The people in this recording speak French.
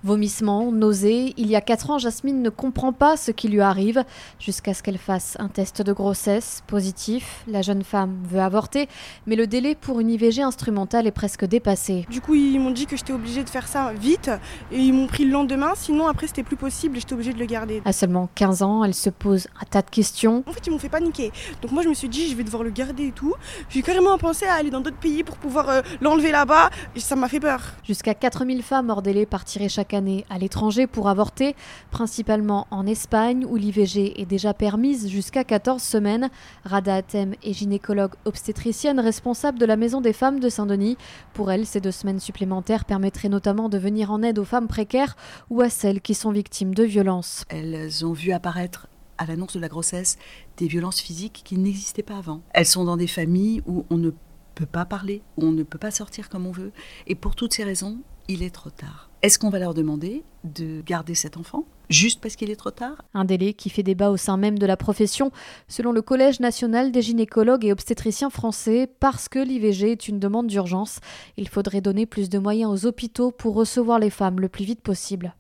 Vomissements, nausées. Il y a 4 ans, Jasmine ne comprend pas ce qui lui arrive jusqu'à ce qu'elle fasse un test de grossesse positif. La jeune femme veut avorter, mais le délai pour une IVG instrumentale est presque dépassé. Du coup, ils m'ont dit que j'étais obligée de faire ça vite et ils m'ont pris le lendemain. Sinon, après, c'était plus possible et j'étais obligée de le garder. À seulement 15 ans, elle se pose un tas de questions. En fait, ils m'ont fait paniquer. Donc moi, je me suis dit, je vais devoir le garder et tout. J'ai carrément pensé à aller dans d'autres pays pour pouvoir l'enlever là-bas. Et ça m'a fait peur. Jusqu'à 4000 femmes hors délai partiraient chaque année à l'étranger pour avorter, principalement en Espagne où l'IVG est déjà permise jusqu'à 14 semaines. Rada Hatem est gynécologue obstétricienne responsable de la Maison des Femmes de Saint-Denis. Pour elle, ces 2 semaines supplémentaires permettraient notamment de venir en aide aux femmes précaires ou à celles qui sont victimes de violences. Elles ont vu apparaître à l'annonce de la grossesse des violences physiques qui n'existaient pas avant. Elles sont dans des familles où on ne peut pas parler, où on ne peut pas sortir comme on veut. Et pour toutes ces raisons, il est trop tard. Est-ce qu'on va leur demander de garder cet enfant juste parce qu'il est trop tard ? Un délai qui fait débat au sein même de la profession, selon le Collège national des gynécologues et obstétriciens français, parce que l'IVG est une demande d'urgence. Il faudrait donner plus de moyens aux hôpitaux pour recevoir les femmes le plus vite possible.